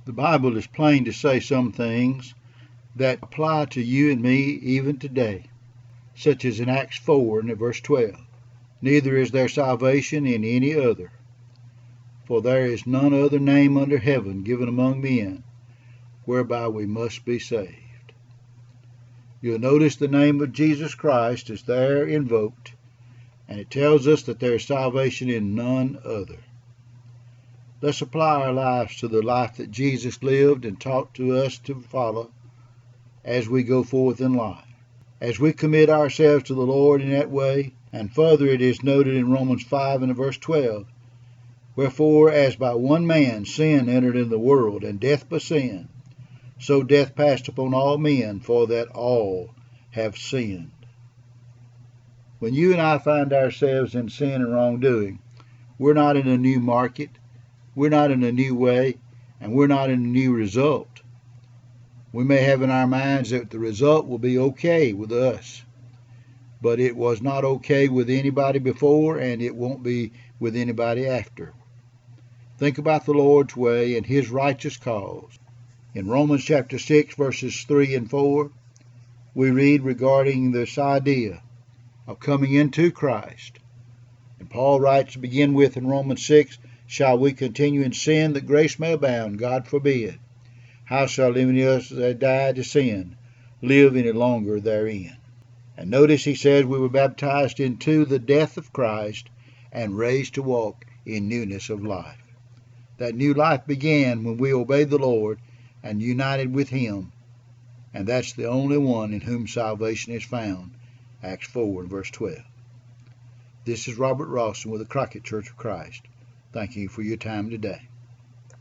The Bible is plain to say some things that apply to you and me even today, such as in Acts 4 and verse 12. Neither is there salvation in any other, for there is none other name under heaven given among men whereby we must be saved. You'll notice the name of Jesus Christ is there invoked, and it tells us that there is salvation in none other. Let's apply our lives to the life that Jesus lived and taught to us to follow as we go forth in life. As we commit ourselves to the Lord in that way, and further it is noted in Romans 5 and verse 12, wherefore as by one man sin entered into the world, and death by sin, so death passed upon all men, for that all have sinned. When you and I find ourselves in sin and wrongdoing, we're not in a new market, we're not in a new way, and we're not in a new result. We may have in our minds that the result will be okay with us, but it was not okay with anybody before, and it won't be with anybody after. Think about the Lord's way and His righteous cause. In Romans chapter 6, verses 3 and 4, we read regarding this idea of coming into Christ. And Paul writes to begin with in Romans 6, shall we continue in sin that grace may abound? God forbid. How shall any of us that died to sin live any longer therein? And notice he says we were baptized into the death of Christ and raised to walk in newness of life. That new life began when we obeyed the Lord and united with Him, and that's the only one in whom salvation is found. Acts 4 and verse 12. This is Robert Rawson with the Crockett Church of Christ. Thank you for your time today.